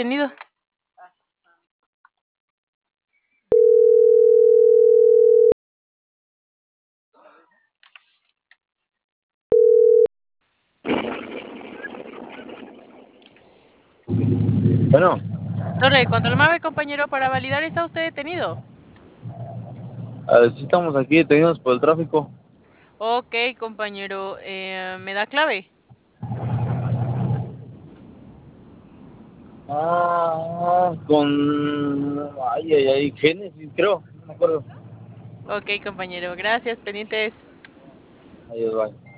detenido? Bueno, Torre, controlame, compañero, para validar, ¿está usted detenido? sí estamos aquí detenidos por el tráfico. Ok, compañero, ¿me da clave? Génesis, creo, no me acuerdo. Ok, compañero, gracias, pendientes. Adiós, bye.